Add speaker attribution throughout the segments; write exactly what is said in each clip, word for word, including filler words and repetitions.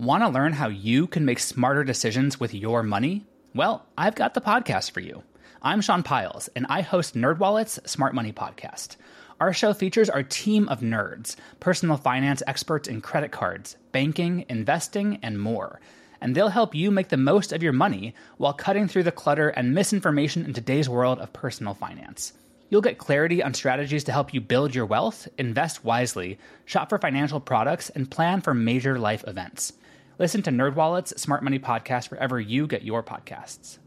Speaker 1: Want to learn how you can make smarter decisions with your money? Well, I've got the podcast for you. I'm Sean Piles, and I host NerdWallet's Smart Money Podcast. Our show features our team of nerds, personal finance experts in credit cards, banking, investing, and more. And they'll help you make the most of your money while cutting through the clutter and misinformation in today's world of personal finance. You'll get clarity on strategies to help you build your wealth, invest wisely, shop for financial products, and plan for major life events. Listen to NerdWallet's Smart Money Podcast wherever you get your podcasts.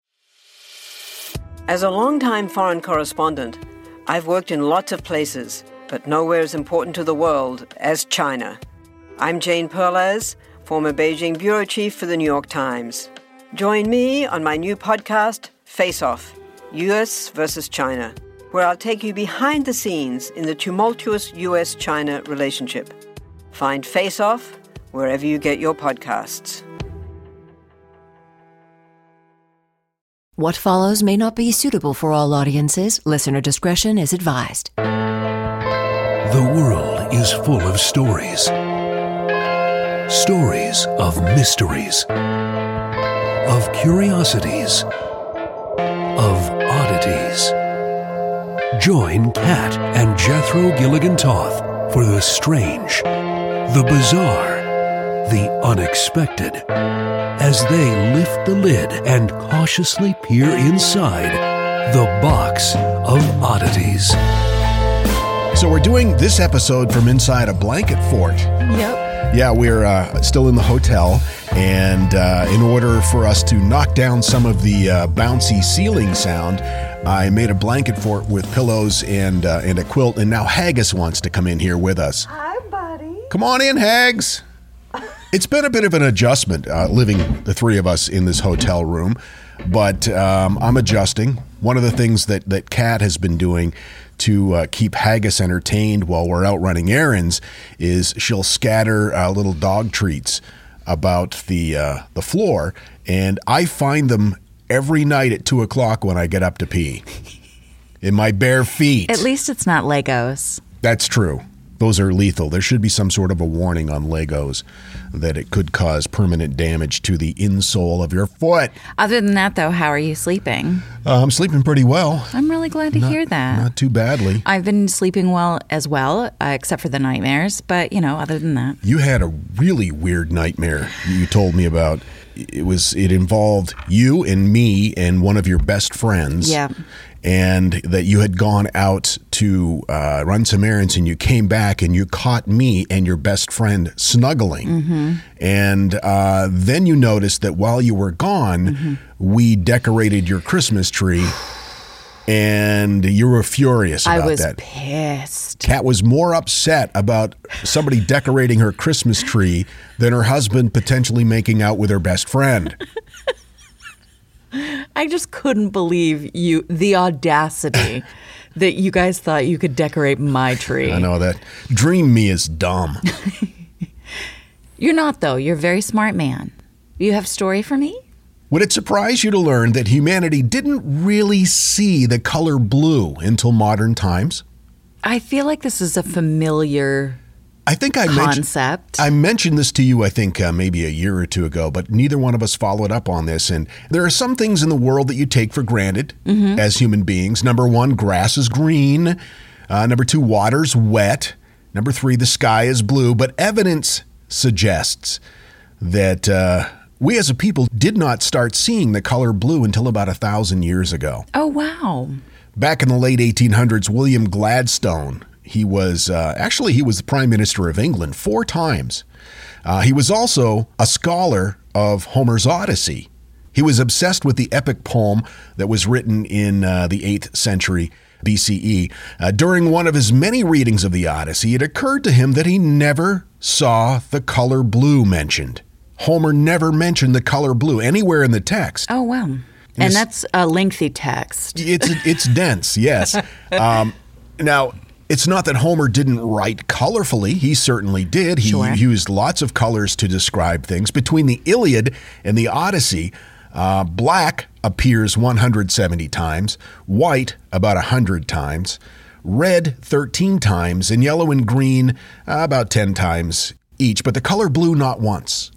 Speaker 2: As a longtime foreign correspondent, I've worked in lots of places, but nowhere as important to the world as China. I'm Jane Perlez, former Beijing bureau chief for the New York Times. Join me on my new podcast, Face Off, U S versus China, where I'll take you behind the scenes in the tumultuous U S China relationship. Find Face Off wherever you get your podcasts.
Speaker 3: What follows may not be suitable for all audiences. Listener discretion is advised.
Speaker 4: The world is full of stories. Stories of mysteries, of curiosities, of oddities. Join Kat and Jethro Gilligan Toth for the strange, the bizarre, the unexpected, as they lift the lid and cautiously peer inside the box of oddities.
Speaker 5: So we're doing this episode from inside a blanket fort.
Speaker 2: Yep.
Speaker 5: Yeah, we're uh, still in the hotel, and uh, in order for us to knock down some of the uh, bouncy ceiling sound, I made a blanket fort with pillows and uh, and a quilt, and now Haggis wants to come in here with us.
Speaker 6: Hi, buddy.
Speaker 5: Come on in, Hags. It's been a bit of an adjustment uh, living the three of us in this hotel room, but um, I'm adjusting. One of the things that, that Kat has been doing to uh, keep Haggis entertained while we're out running errands is she'll scatter uh, little dog treats about the uh, the floor, and I find them every night at two o'clock when I get up to pee in my bare feet.
Speaker 6: At least it's not Legos.
Speaker 5: That's true. Those are lethal. There should be some sort of a warning on Legos that it could cause permanent damage to the insole of your foot.
Speaker 6: Other than that, though, how are you sleeping?
Speaker 5: Uh, I'm sleeping pretty well.
Speaker 6: I'm really glad to
Speaker 5: not,
Speaker 6: hear that.
Speaker 5: Not too badly.
Speaker 6: I've been sleeping well as well, uh, except for the nightmares. But, you know, other than that.
Speaker 5: You had a really weird nightmare you told me about. It was. It involved you and me and one of your best friends.
Speaker 6: Yeah.
Speaker 5: And that you had gone out to uh, run some errands, and you came back and you caught me and your best friend snuggling. Mm-hmm. And uh, then you noticed that while you were gone, mm-hmm. we decorated your Christmas tree, and you were furious about that.
Speaker 6: I was that. pissed.
Speaker 5: Kat was more upset about somebody decorating her Christmas tree than her husband potentially making out with her best friend.
Speaker 6: I just couldn't believe you, the audacity that you guys thought you could decorate my tree.
Speaker 5: I know that. Dream me is dumb.
Speaker 6: You're not, though. You're a very smart man. You have a story for me?
Speaker 5: Would it surprise you to learn that humanity didn't really see the color blue until modern times?
Speaker 6: I feel like this is a familiar
Speaker 5: I think I
Speaker 6: concept.
Speaker 5: Mentioned, I mentioned this to you, I think, uh, maybe a year or two ago, but neither one of us followed up on this. And there are some things in the world that you take for granted mm-hmm. as human beings. Number one, grass is green. Uh, number two, water's wet. Number three, the sky is blue. But evidence suggests that uh, we as a people did not start seeing the color blue until about a thousand years ago.
Speaker 6: Oh, wow.
Speaker 5: Back in the late eighteen hundreds, William Gladstone, He was, uh, actually, he was the Prime Minister of England four times. Uh, he was also a scholar of Homer's Odyssey. He was obsessed with the epic poem that was written in uh, the eighth century B C E. Uh, during one of his many readings of the Odyssey, it occurred to him that he never saw the color blue mentioned. Homer never mentioned the color blue anywhere in the text.
Speaker 6: Oh, wow. And, and that's a lengthy text.
Speaker 5: It's, it's dense, yes. Um, now... It's not that Homer didn't write colorfully. He certainly did. He
Speaker 6: sure.
Speaker 5: used lots of colors to describe things. Between the Iliad and the Odyssey, uh, black appears one hundred seventy times, white about one hundred times, red thirteen times, and yellow and green uh, about ten times each. But the color blue not once.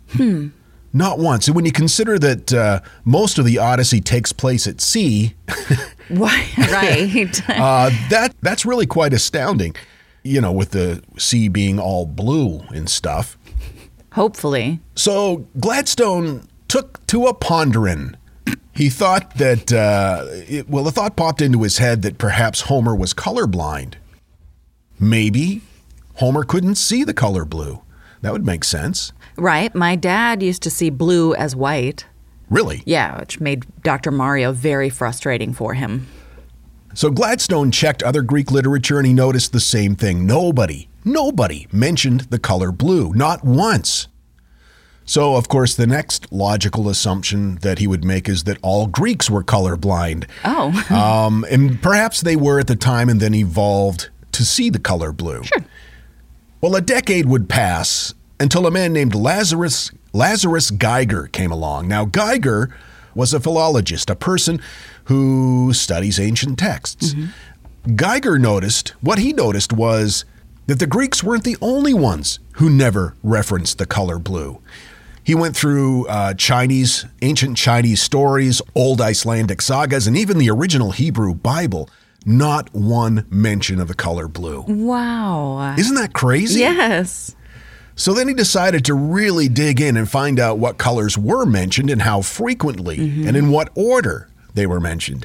Speaker 6: Hmm.
Speaker 5: Not once. And when you consider that uh, most of the Odyssey takes place at sea,
Speaker 6: Why? Right.
Speaker 5: uh, that that's really quite astounding. You know, with the sea being all blue and stuff.
Speaker 6: Hopefully.
Speaker 5: So Gladstone took to a pondering. He thought that, uh, it, well, the thought popped into his head that perhaps Homer was colorblind. Maybe Homer couldn't see the color blue. That would make sense.
Speaker 6: Right. My dad used to see blue as white.
Speaker 5: Really?
Speaker 6: Yeah, which made Doctor Mario very frustrating for him.
Speaker 5: So Gladstone checked other Greek literature and he noticed the same thing. Nobody, nobody mentioned the color blue, not once. So, of course, the next logical assumption that he would make is that all Greeks were colorblind.
Speaker 6: Oh.
Speaker 5: um, and perhaps they were at the time and then evolved to see the color blue.
Speaker 6: Sure.
Speaker 5: Well, a decade would pass until a man named Lazarus Lazarus Geiger came along. Now, Geiger was a philologist, a person who studies ancient texts. Mm-hmm. Geiger noticed, what he noticed was that the Greeks weren't the only ones who never referenced the color blue. He went through uh, Chinese, ancient Chinese stories, old Icelandic sagas, and even the original Hebrew Bible. Not one mention of the color blue.
Speaker 6: Wow.
Speaker 5: Isn't that crazy?
Speaker 6: Yes.
Speaker 5: So then he decided to really dig in and find out what colors were mentioned and how frequently mm-hmm. and in what order they were mentioned.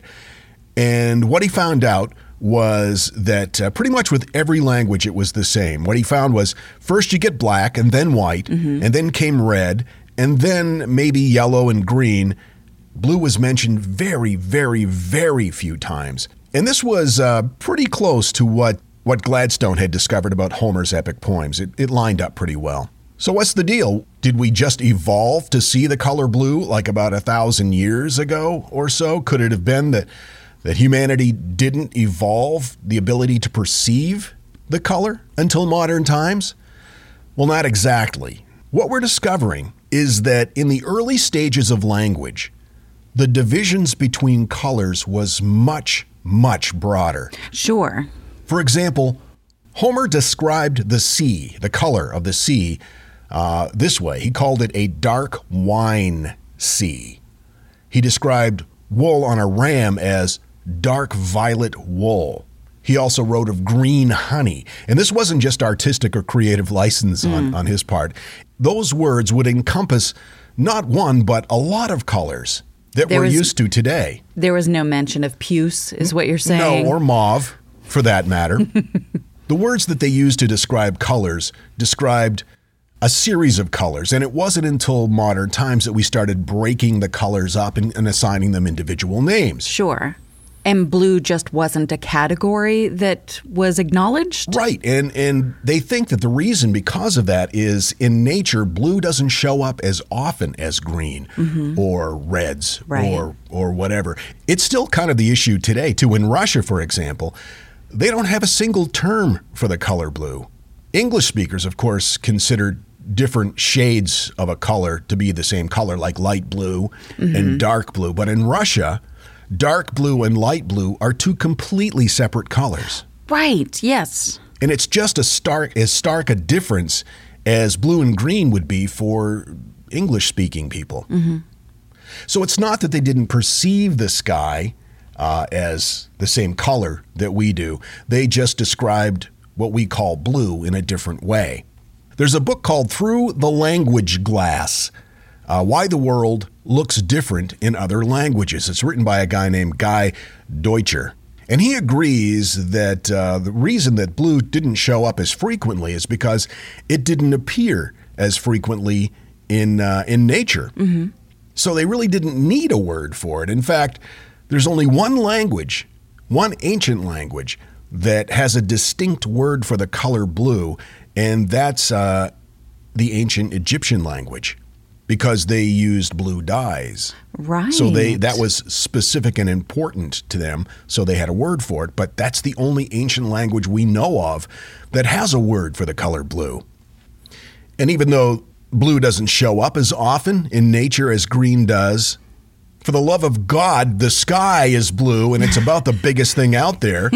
Speaker 5: And what he found out was that uh, pretty much with every language it was the same. What he found was first you get black and then white mm-hmm. and then came red and then maybe yellow and green. Blue was mentioned very, very, very few times. And this was uh, pretty close to what what Gladstone had discovered about Homer's epic poems. It, it lined up pretty well. So what's the deal? Did we just evolve to see the color blue like about a thousand years ago or so? Could it have been that, that humanity didn't evolve the ability to perceive the color until modern times? Well, not exactly. What we're discovering is that in the early stages of language, the divisions between colors was much, much broader.
Speaker 6: Sure.
Speaker 5: For example, Homer described the sea, the color of the sea, uh, this way. He called it a dark wine sea. He described wool on a ram as dark violet wool. He also wrote of green honey. And this wasn't just artistic or creative license on, mm. on his part. Those words would encompass not one, but a lot of colors that there we're was, used to today.
Speaker 6: There was no mention of puce, is what you're saying?
Speaker 5: No, or mauve, for that matter. The words that they used to describe colors described a series of colors, and it wasn't until modern times that we started breaking the colors up and, and assigning them individual names.
Speaker 6: Sure. And blue just wasn't a category that was acknowledged?
Speaker 5: Right. And and they think that the reason because of that is in nature, blue doesn't show up as often as green mm-hmm. or reds
Speaker 6: right.
Speaker 5: or or whatever. It's still kind of the issue today, too. In Russia, for example, they don't have a single term for the color blue. English speakers, of course, consider different shades of a color to be the same color, like light blue mm-hmm. and dark blue. But in Russia, dark blue and light blue are two completely separate colors.
Speaker 6: Right, yes.
Speaker 5: And it's just a stark, as stark a difference as blue and green would be for English-speaking people.
Speaker 6: Mm-hmm.
Speaker 5: So it's not that they didn't perceive the sky uh, as the same color that we do. They just described what we call blue in a different way. There's a book called Through the Language Glass, uh, Why the World Looks Different in Other Languages. It's written by a guy named Guy Deutscher. And he agrees that uh, the reason that blue didn't show up as frequently is because it didn't appear as frequently in uh, in nature.
Speaker 6: Mm-hmm.
Speaker 5: So they really didn't need a word for it. In fact, there's only one language, one ancient language, that has a distinct word for the color blue, and that's uh, the ancient Egyptian language, because they used blue dyes.
Speaker 6: Right.
Speaker 5: So they that was specific and important to them, so they had a word for it. But that's the only ancient language we know of that has a word for the color blue. And even though blue doesn't show up as often in nature as green does, for the love of God, the sky is blue, and it's about the biggest thing out there.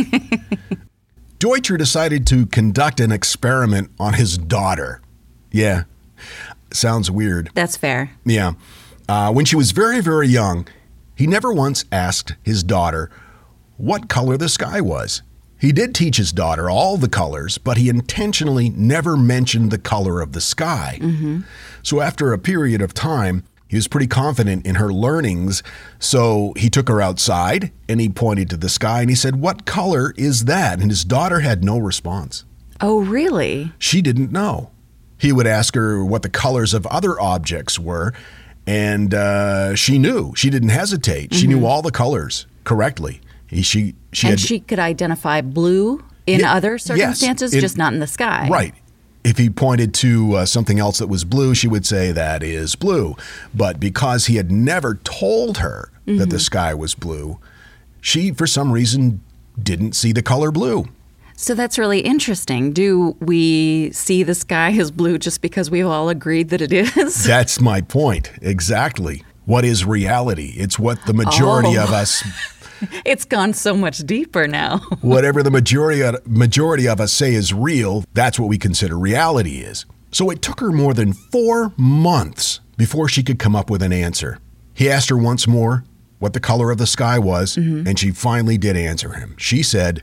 Speaker 5: Deutscher decided to conduct an experiment on his daughter. Yeah. sounds weird.
Speaker 6: That's fair.
Speaker 5: Yeah. Uh, when she was very, very young, he never once asked his daughter what color the sky was. He did teach his daughter all the colors, but he intentionally never mentioned the color of the sky. Mm-hmm. So after a period of time, he was pretty confident in her learnings. So he took her outside and he pointed to the sky and he said, "What color is that?" And his daughter had no response.
Speaker 6: Oh, really?
Speaker 5: She didn't know. He would ask her what the colors of other objects were, and uh, she knew. She didn't hesitate. She mm-hmm. knew all the colors correctly. He, she, she
Speaker 6: and
Speaker 5: had,
Speaker 6: she could identify blue in
Speaker 5: yeah,
Speaker 6: other circumstances,
Speaker 5: yes, it,
Speaker 6: just not in the sky.
Speaker 5: Right. If he pointed to uh, something else that was blue, she would say that is blue. But because he had never told her mm-hmm. that the sky was blue, she, for some reason, didn't see the color blue.
Speaker 6: So that's really interesting. Do we see the sky as blue just because we've all agreed that it is?
Speaker 5: That's my point. Exactly. What is reality? It's what the majority
Speaker 6: oh.
Speaker 5: of us...
Speaker 6: It's gone so much deeper now.
Speaker 5: Whatever the majority of, majority of us say is real, that's what we consider reality is. So it took her more than four months before she could come up with an answer. He asked her once more what the color of the sky was, mm-hmm. and she finally did answer him. She said,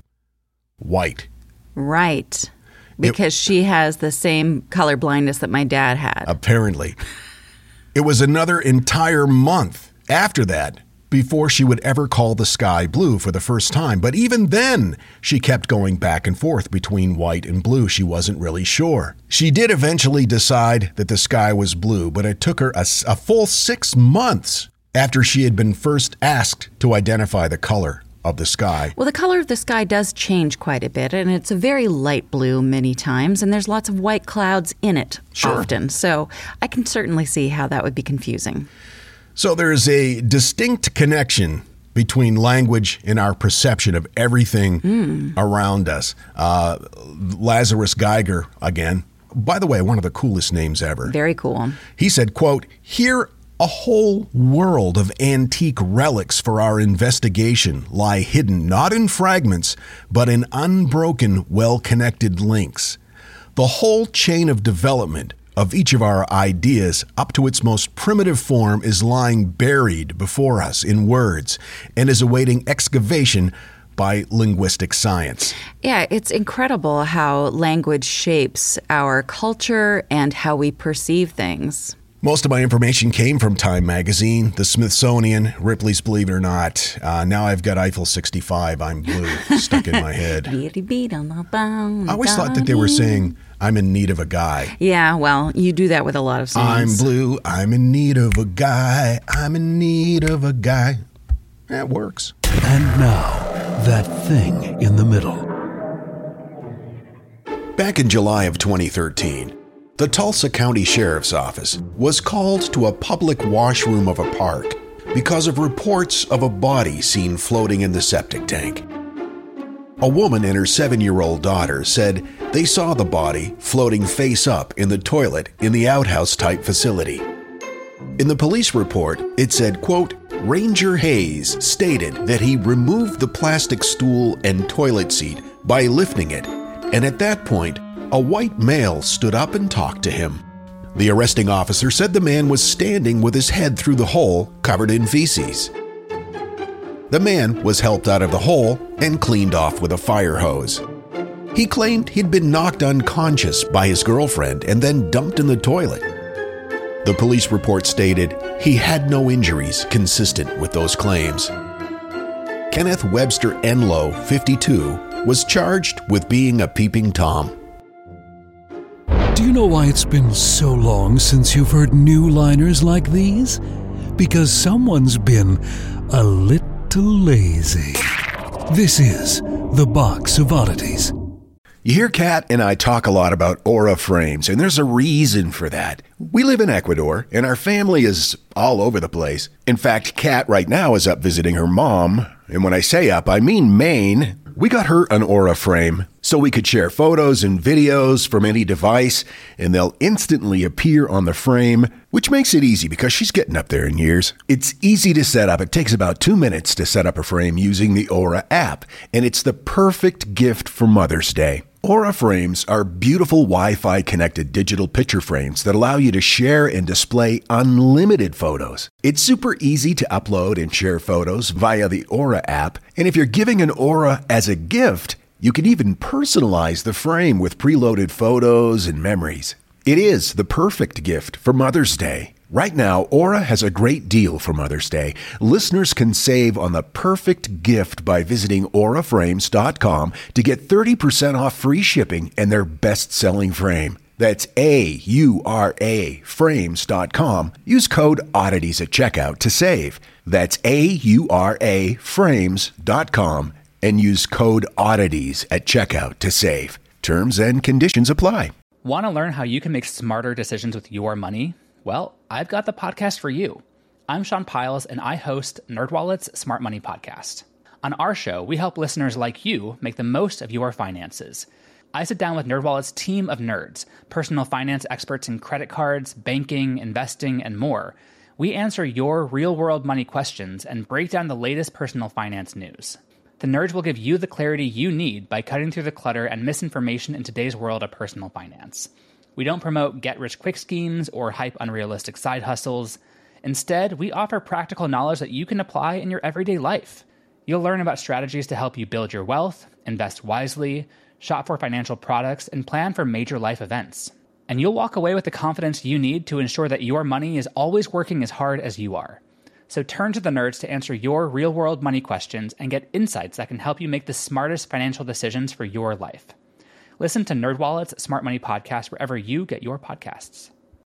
Speaker 5: white.
Speaker 6: Right. Because it, she has the same color blindness that my dad had.
Speaker 5: Apparently. It was another entire month after that before she would ever call the sky blue for the first time. But even then, she kept going back and forth between white and blue. She wasn't really sure. She did eventually decide that the sky was blue, but it took her a, a full six months after she had been first asked to identify the color of the sky.
Speaker 6: Well, the color of the sky does change quite a bit, and it's a very light blue many times, and there's lots of white clouds in it
Speaker 5: sure.
Speaker 6: often. So I can certainly see how that would be confusing.
Speaker 5: So there's a distinct connection between language and our perception of everything mm. around us. Uh, Lazarus Geiger, again, by the way, one of the coolest names ever.
Speaker 6: Very cool.
Speaker 5: He said, quote, "Here a whole world of antique relics for our investigation lie hidden not in fragments, but in unbroken, well-connected links. The whole chain of development of each of our ideas up to its most primitive form is lying buried before us in words and is awaiting excavation by linguistic science."
Speaker 6: Yeah, it's incredible how language shapes our culture and how we perceive things.
Speaker 5: Most of my information came from Time Magazine, the Smithsonian, Ripley's Believe It or Not. Uh, now I've got Eiffel sixty-five, I'm blue, stuck in my head. I always thought that they were saying, "I'm in need of a guy."
Speaker 6: Yeah, well, you do that with a lot of songs.
Speaker 5: I'm blue, I'm in need of a guy, I'm in need of a guy. That works.
Speaker 4: And now, that thing in the middle.
Speaker 5: Back in July of twenty thirteen, the Tulsa County Sheriff's Office was called to a public washroom of a park because of reports of a body seen floating in the septic tank. A woman and her seven-year-old daughter said they saw the body floating face up in the toilet in the outhouse-type facility. In the police report, it said, quote, "Ranger Hayes stated that he removed the plastic stool and toilet seat by lifting it, and at that point, a white male stood up and talked to him. The arresting officer said the man was standing with his head through the hole, covered in feces. The man was helped out of the hole and cleaned off with a fire hose. He claimed he'd been knocked unconscious by his girlfriend and then dumped in the toilet. The police report stated he had no injuries consistent with those claims. Kenneth Webster Enlow, fifty-two, was charged with being a peeping Tom.
Speaker 4: Do you know why it's been so long since you've heard new liners like these? Because someone's been a little lazy. This is the Box of Oddities.
Speaker 5: You hear Kat and I talk a lot about aura frames, and there's a reason for that. We live in Ecuador, and our family is all over the place. In fact, Kat right now is up visiting her mom, and when I say up, I mean Maine. We got her an aura frame so we could share photos and videos from any device, and they'll instantly appear on the frame, which makes it easy because she's getting up there in years. It's easy to set up. It takes about two minutes to set up a frame using the Aura app, and it's the perfect gift for Mother's Day.
Speaker 7: Aura frames are beautiful Wi-Fi connected digital picture frames that allow you to share and display unlimited photos. It's super easy to upload and share photos via the Aura app, and if you're giving an Aura as a gift, you can even personalize the frame with preloaded photos and memories. It is the perfect gift for Mother's Day. Right now, Aura has a great deal for Mother's Day. Listeners can save on the perfect gift by visiting aura frames dot com to get thirty percent off free shipping and their best-selling frame. That's A U R A frames dot com. Use code oddities at checkout to save. That's A U R A frames dot com and use code oddities at checkout to save. Terms and conditions apply.
Speaker 1: Want to learn how you can make smarter decisions with your money? Well, I've got the podcast for you. I'm Sean Piles, and I host NerdWallet's Smart Money Podcast. On our show, we help listeners like you make the most of your finances. I sit down with NerdWallet's team of nerds, personal finance experts in credit cards, banking, investing, and more. We answer your real-world money questions and break down the latest personal finance news. The nerds will give you the clarity you need by cutting through the clutter and misinformation in today's world of personal finance. We don't promote get-rich-quick schemes or hype unrealistic side hustles. Instead, we offer practical knowledge that you can apply in your everyday life. You'll learn about strategies to help you build your wealth, invest wisely, shop for financial products, and plan for major life events. And you'll walk away with the confidence you need to ensure that your money is always working as hard as you are. So turn to the nerds to answer your real-world money questions and get insights that can help you make the smartest financial decisions for your life. Listen to NerdWallet's Smart Money Podcast wherever you get your podcasts.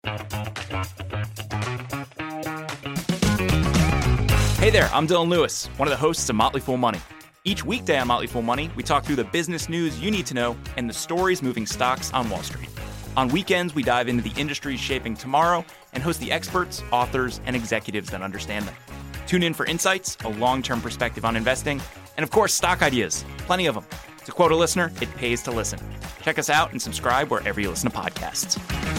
Speaker 8: Hey there, I'm Dylan Lewis, one of the hosts of Motley Fool Money. Each weekday on Motley Fool Money, we talk through the business news you need to know and the stories moving stocks on Wall Street. On weekends, we dive into the industries shaping tomorrow and host the experts, authors, and executives that understand them. Tune in for insights, a long-term perspective on investing, and of course, stock ideas. Plenty of them. To quote a listener, it pays to listen. Check us out and subscribe wherever you listen to podcasts.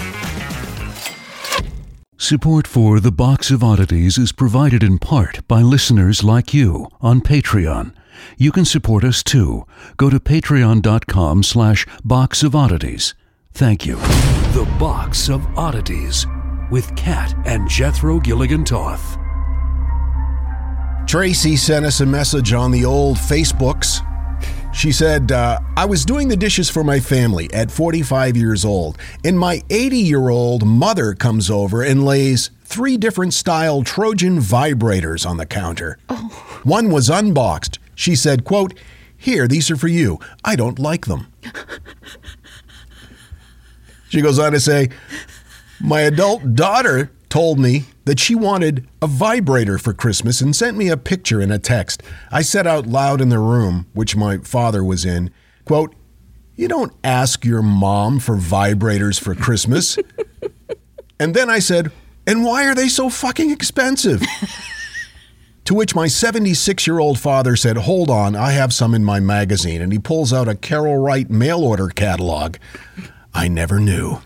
Speaker 4: Support for The Box of Oddities is provided in part by listeners like you on Patreon. You can support us too. Go to patreon.com slash box of oddities. Thank you. The Box of Oddities with Kat and Jethro Gilligan Toth.
Speaker 5: Tracy sent us a message on the old Facebooks. She said, uh, I was doing the dishes for my family at forty-five years old, and my eighty-year-old mother comes over and lays three different style Trojan vibrators on the counter. Oh. One was unboxed. She said, quote, here, these are for you. I don't like them. She goes on to say, my adult daughter told me that she wanted a vibrator for Christmas and sent me a picture and a text. I said out loud in the room, which my father was in, quote, you don't ask your mom for vibrators for Christmas. And then I said, and why are they so fucking expensive? To which my seventy-six-year-old father said, hold on, I have some in my magazine. And he pulls out a Carol Wright mail order catalog. I never knew.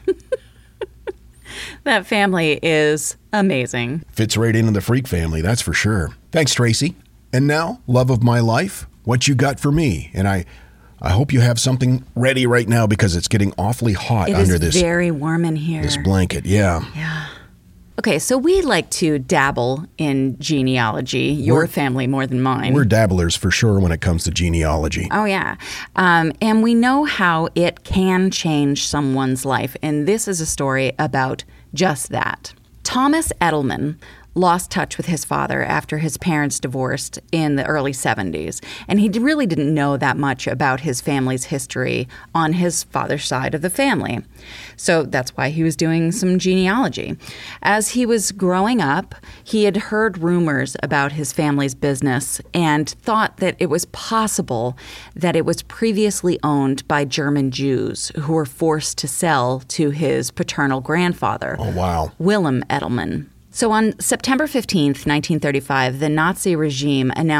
Speaker 6: That family is amazing.
Speaker 5: Fits right into the freak family, that's for sure. Thanks, Tracy. And now, love of my life, what you got for me? And I I hope you have something ready right now because it's getting awfully hot
Speaker 6: it
Speaker 5: under
Speaker 6: is
Speaker 5: this.
Speaker 6: very warm in here.
Speaker 5: This blanket, yeah.
Speaker 6: Yeah. Okay, so we like to dabble in genealogy, your
Speaker 5: We're-
Speaker 6: family more than mine.
Speaker 5: We're dabblers for sure when it comes to genealogy.
Speaker 6: Oh, yeah. Um, and we know how it can change someone's life. And this is a story about just that. Thomas Edelman lost touch with his father after his parents divorced in the early seventies. And he really didn't know that much about his family's history on his father's side of the family. So that's why he was doing some genealogy. As he was growing up, he had heard rumors about his family's business and thought that it was possible that it was previously owned by German Jews who were forced to sell to his paternal grandfather,
Speaker 5: Oh, wow.
Speaker 6: Willem Edelman. So on September fifteenth, nineteen thirty-five, the Nazi regime announced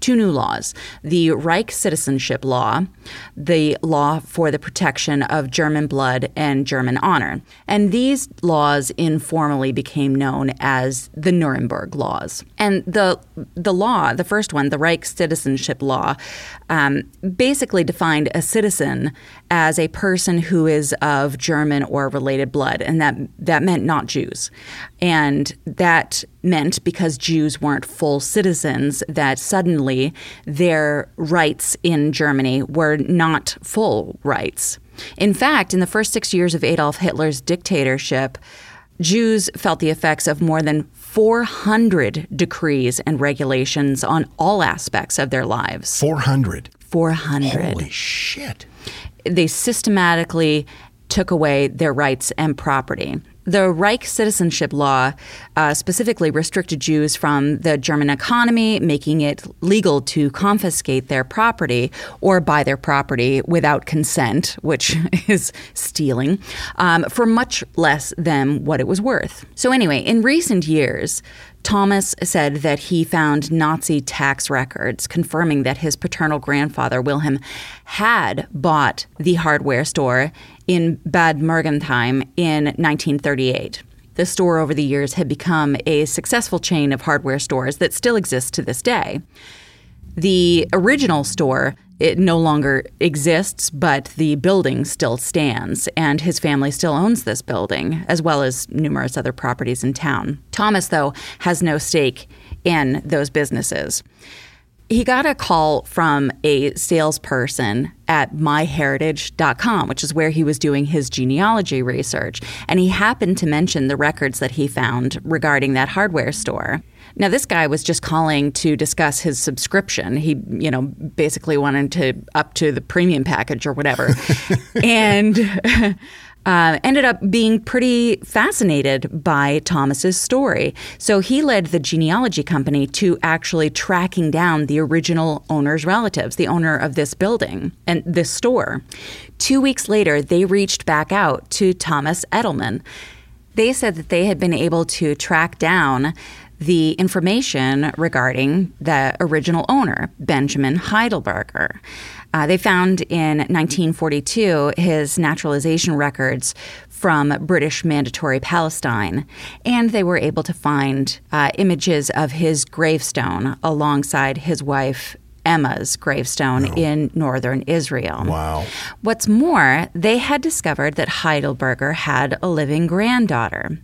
Speaker 6: two new laws: the Reich Citizenship Law, the law for the protection of German blood and German honor. And these laws informally became known as the Nuremberg Laws. And the the law, the first one, the Reich Citizenship Law, um, basically defined a citizen as a person who is of German or related blood, and that that meant not Jews. And that meant, because Jews weren't full citizens, that suddenly their rights in Germany were not full rights. In fact, in the first six years of Adolf Hitler's dictatorship, Jews felt the effects of more than four hundred decrees and regulations on all aspects of their lives.
Speaker 5: four hundred?
Speaker 6: four hundred.
Speaker 5: Holy shit.
Speaker 6: They systematically took away their rights and property. The Reich Citizenship Law uh, specifically restricted Jews from the German economy, making it legal to confiscate their property or buy their property without consent, which is stealing, um, for much less than what it was worth. So anyway, in recent years, Thomas said that he found Nazi tax records confirming that his paternal grandfather, Wilhelm, had bought the hardware store in Bad Mergentheim in nineteen thirty-eight. The store over the years had become a successful chain of hardware stores that still exists to this day. The original store, it no longer exists, but the building still stands, and his family still owns this building, as well as numerous other properties in town. Thomas, though, has no stake in those businesses. He got a call from a salesperson at my heritage dot com, which is where he was doing his genealogy research, and he happened to mention the records that he found regarding that hardware store. Now, this guy was just calling to discuss his subscription. He, you know, basically wanted to up to the premium package or whatever. and uh, ended up being pretty fascinated by Thomas's story. So he led the genealogy company to actually tracking down the original owner's relatives, the owner of this building and this store. Two weeks later, they reached back out to Thomas Edelman. They said that they had been able to track down the information regarding the original owner, Benjamin Heidelberger. Uh, they found in nineteen forty-two his naturalization records from British Mandatory Palestine, and they were able to find uh, images of his gravestone alongside his wife Emma's gravestone oh. in northern Israel.
Speaker 5: Wow.
Speaker 6: What's more, they had discovered that Heidelberger had a living granddaughter.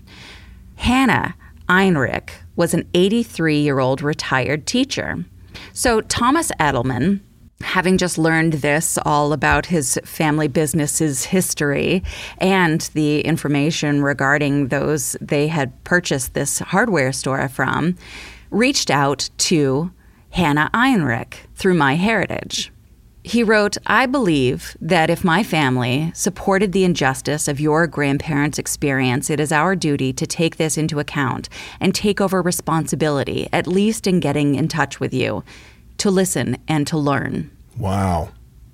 Speaker 6: Hannah Einrich was an eighty-three-year-old retired teacher. So Thomas Edelman, having just learned this all about his family business's history and the information regarding those they had purchased this hardware store from, reached out to Hannah Einrich through MyHeritage. He wrote, "I believe that if my family supported the injustice of your grandparents' experience, it is our duty to take this into account and take over responsibility, at least in getting in touch with you, to listen and to learn."
Speaker 5: Wow.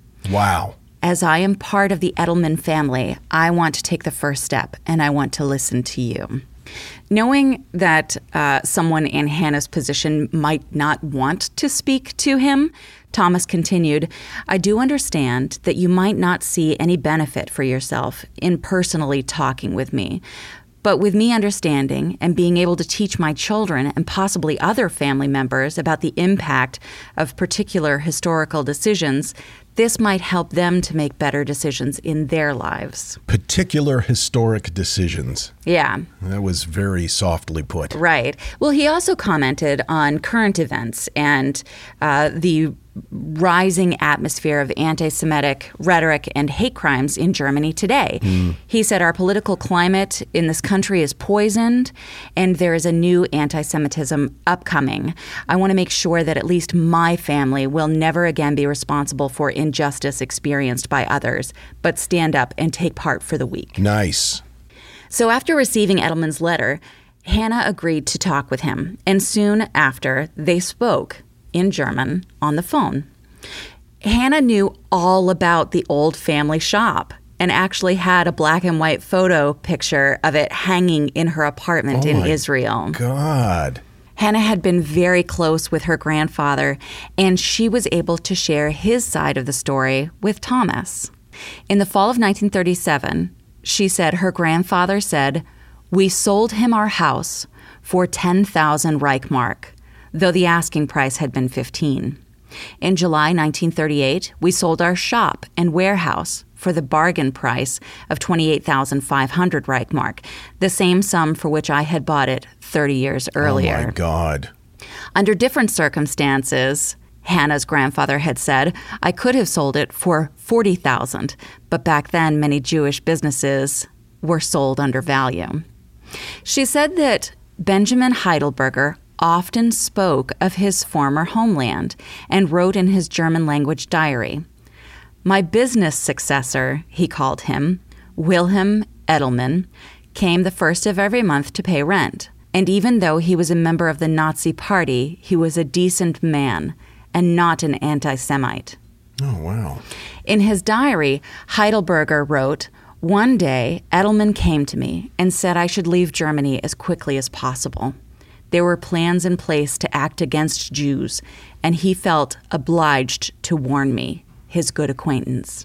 Speaker 5: Wow.
Speaker 6: As I am part of the Edelman family, I want to take the first step, and I want to listen to you. Knowing that uh, someone in Hannah's position might not want to speak to him, Thomas continued, "I do understand that you might not see any benefit for yourself in personally talking with me. But with me understanding and being able to teach my children and possibly other family members about the impact of particular historical decisions, this might help them to make better decisions in their lives."
Speaker 5: Particular historic decisions.
Speaker 6: Yeah.
Speaker 5: That was very softly put.
Speaker 6: Right. Well, he also commented on current events and uh, the rising atmosphere of anti-Semitic rhetoric and hate crimes in Germany today. Mm. He said our political climate in this country is poisoned, and there is a new anti-Semitism upcoming. I want to make sure that at least my family will never again be responsible for injustice experienced by others, but stand up and take part for the weak.
Speaker 5: Nice.
Speaker 6: So after receiving Edelman's letter, Hannah agreed to talk with him, and soon after, they spoke in German on the phone. Hannah knew all about the old family shop and actually had a black and white photo picture of it hanging in her apartment
Speaker 5: oh
Speaker 6: in
Speaker 5: my
Speaker 6: Israel.
Speaker 5: God.
Speaker 6: Hannah had been very close with her grandfather, and she was able to share his side of the story with Thomas. In the fall of nineteen thirty-seven, she said her grandfather said, "We sold him our house for ten thousand Reichmark, though the asking price had been fifteen. In July nineteen thirty-eight, we sold our shop and warehouse for the bargain price of twenty-eight thousand five hundred Reichmark, the same sum for which I had bought it thirty years earlier."
Speaker 5: Oh, my God.
Speaker 6: Under different circumstances, Hannah's grandfather had said, "I could have sold it for forty thousand dollars, but back then many Jewish businesses were sold under value." She said that Benjamin Heidelberger often spoke of his former homeland and wrote in his German-language diary, "My business successor," he called him, Wilhelm Edelman, came the first of every month to pay rent. And even though he was a member of the Nazi Party, he was a decent man and not an anti-Semite.
Speaker 5: Oh, wow.
Speaker 6: In his diary, Heidelberger wrote, "One day, Edelman came to me and said I should leave Germany as quickly as possible. There were plans in place to act against Jews, and he felt obliged to warn me, his good acquaintance."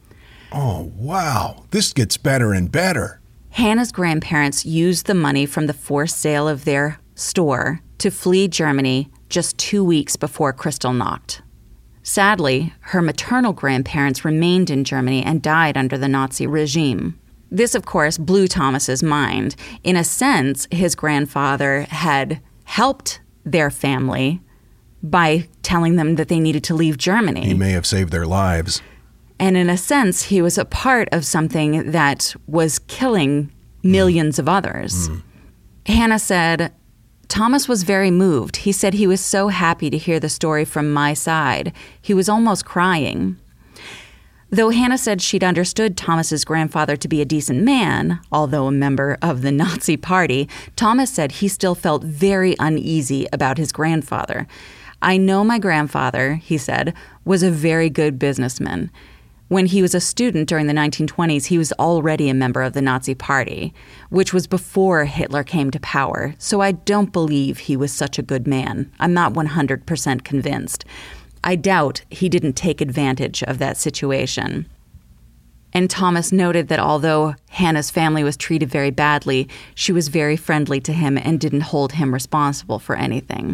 Speaker 5: Oh, wow. This gets better and better.
Speaker 6: Hannah's grandparents used the money from the forced sale of their store to flee Germany just two weeks before Kristallnacht. Sadly, her maternal grandparents remained in Germany and died under the Nazi regime. This, of course, blew Thomas's mind. In a sense, his grandfather had helped their family by telling them that they needed to leave Germany.
Speaker 5: He may have saved their lives.
Speaker 6: And in a sense, he was a part of something that was killing millions of others.
Speaker 5: Mm.
Speaker 6: Hannah said, "Thomas was very moved. He said he was so happy to hear the story from my side. He was almost crying." Though Hannah said she'd understood Thomas's grandfather to be a decent man, although a member of the Nazi Party, Thomas said he still felt very uneasy about his grandfather. "I know my grandfather," he said, "was a very good businessman. When he was a student during the nineteen twenties, he was already a member of the Nazi Party, which was before Hitler came to power, so I don't believe he was such a good man. I'm not one hundred percent convinced. I doubt he didn't take advantage of that situation." And Thomas noted that although Hannah's family was treated very badly, she was very friendly to him and didn't hold him responsible for anything.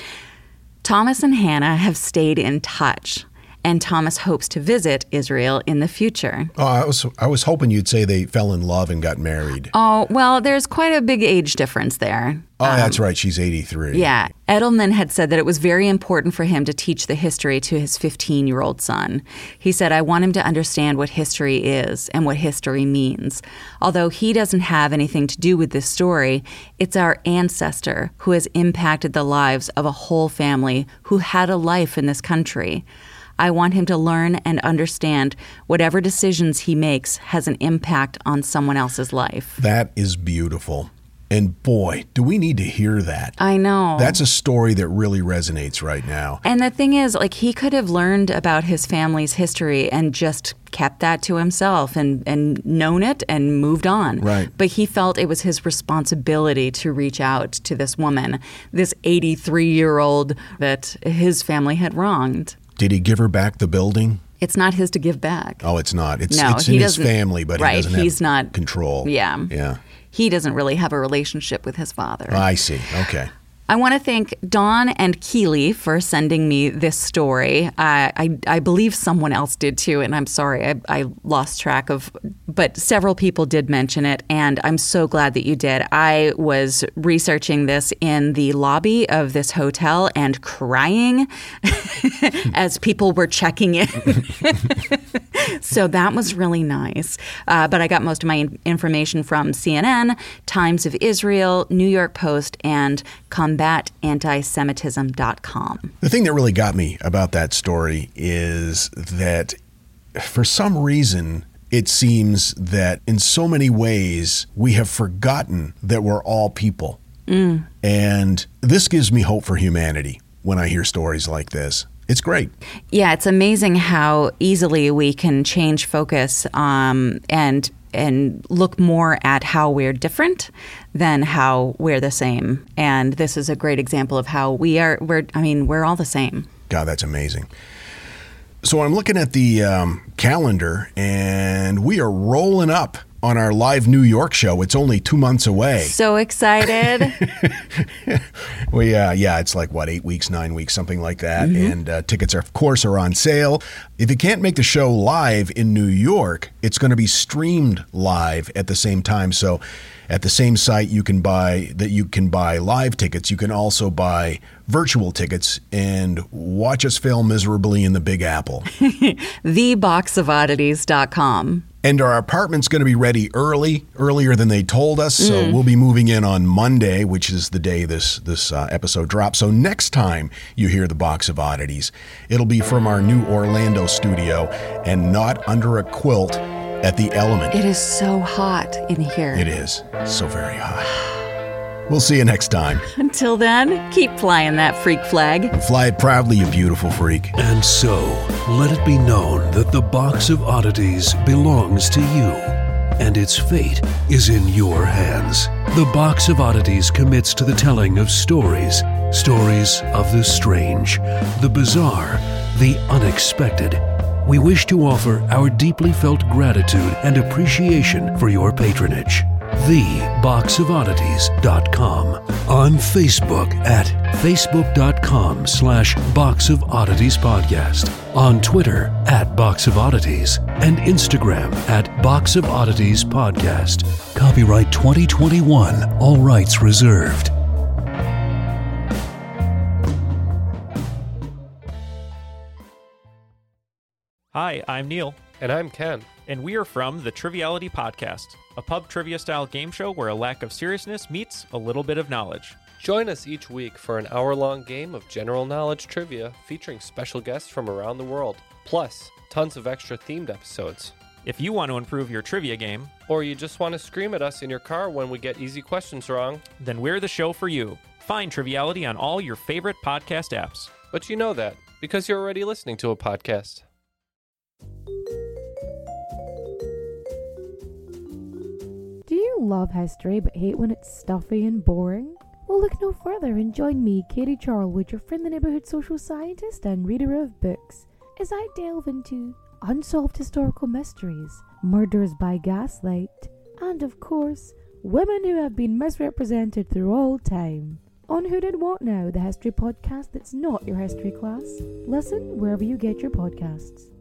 Speaker 6: Thomas and Hannah have stayed in touch, and Thomas hopes to visit Israel in the future.
Speaker 5: Oh, I was I was hoping you'd say they fell in love and got married.
Speaker 6: Oh, well, there's quite a big age difference there.
Speaker 5: Oh,
Speaker 6: Um,
Speaker 5: that's right. She's eighty-three.
Speaker 6: Yeah. Edelman had said that it was very important for him to teach the history to his fifteen-year-old son. He said, "I want him to understand what history is and what history means. Although he doesn't have anything to do with this story, it's our ancestor who has impacted the lives of a whole family who had a life in this country. I want him to learn and understand whatever decisions he makes has an impact on someone else's life."
Speaker 5: That is beautiful. And boy, do we need to hear that.
Speaker 6: I know.
Speaker 5: That's a story that really resonates right now.
Speaker 6: And the thing is, like, he could have learned about his family's history and just kept that to himself and, and known it and moved on.
Speaker 5: Right.
Speaker 6: But he felt it was his responsibility to reach out to this woman, this eighty-three-year-old that his family had wronged.
Speaker 5: Did he give her back the building?
Speaker 6: It's not his to give back.
Speaker 5: Oh, it's not. It's,
Speaker 6: No,
Speaker 5: it's
Speaker 6: he
Speaker 5: in his
Speaker 6: doesn't-
Speaker 5: family, but
Speaker 6: right,
Speaker 5: he doesn't
Speaker 6: he's
Speaker 5: have
Speaker 6: not-
Speaker 5: control.
Speaker 6: Yeah.
Speaker 5: Yeah.
Speaker 6: He doesn't really have a relationship with his father.
Speaker 5: I see. Okay.
Speaker 6: I want to thank Dawn and Keely for sending me this story. I, I, I believe someone else did too, and I'm sorry, I, I lost track of, but several people did mention it, and I'm so glad that you did. I was researching this in the lobby of this hotel and crying as people were checking in. So that was really nice. Uh, but I got most of my in- information from C N N, Times of Israel, New York Post, and combat anti semitism dot com.
Speaker 5: The thing that really got me about that story is that for some reason, it seems that in so many ways, we have forgotten that we're all people. Mm. And this gives me hope for humanity when I hear stories like this. It's great.
Speaker 6: Yeah, it's amazing how easily we can change focus um, and and look more at how we're different than how we're the same. And this is a great example of how we are, we're, I mean, we're all the same.
Speaker 5: God, that's amazing. So I'm looking at the um, calendar, and we are rolling up on our live New York show. It's only two months away.
Speaker 6: So excited.
Speaker 5: Well, yeah, yeah, it's like, what, eight weeks, nine weeks, something like that. Mm-hmm. And uh, tickets, are, of course, are on sale. If you can't make the show live in New York, it's going to be streamed live at the same time. So at the same site you can buy that you can buy live tickets, you can also buy virtual tickets and watch us fail miserably in the Big Apple.
Speaker 6: the box of oddities dot com.
Speaker 5: And our apartment's going to be ready early, earlier than they told us. So
Speaker 6: Mm.
Speaker 5: we'll be moving in on Monday, which is the day this this uh, episode drops. So next time you hear the Box of Oddities, it'll be from our new Orlando studio and not under a quilt at the Element.
Speaker 6: It is so hot in here.
Speaker 5: It is so very hot. We'll see you next time.
Speaker 6: Until then, keep flying that freak flag.
Speaker 5: Fly it proudly, you beautiful freak.
Speaker 4: And so, let it be known that the Box of Oddities belongs to you, and its fate is in your hands. The Box of Oddities commits to the telling of stories, stories of the strange, the bizarre, the unexpected. We wish to offer our deeply felt gratitude and appreciation for your patronage. the box of oddities dot com. On Facebook at facebook.com slash Box of Oddities Podcast. On Twitter at Box of Oddities. And Instagram at Box of Oddities Podcast. Copyright twenty twenty-one. All rights reserved.
Speaker 9: Hi, I'm Neil.
Speaker 10: And I'm Ken.
Speaker 9: And we are from the Triviality Podcast, a pub trivia-style game show where a lack of seriousness meets a little bit of knowledge.
Speaker 10: Join us each week for an hour-long game of general knowledge trivia featuring special guests from around the world, plus tons of extra themed episodes.
Speaker 9: If you want to improve your trivia game,
Speaker 10: or you just want to scream at us in your car when we get easy questions wrong,
Speaker 9: then we're the show for you. Find Triviality on all your favorite podcast apps.
Speaker 10: But you know that, because you're already listening to a podcast.
Speaker 11: Do you love history but hate when it's stuffy and boring? Well, look no further and join me, Katie Charlwood, your friendly neighbourhood social scientist and reader of books, as I delve into unsolved historical mysteries, murders by gaslight, and of course, women who have been misrepresented through all time. On Who Did What Now, the history podcast that's not your history class. Listen wherever you get your podcasts.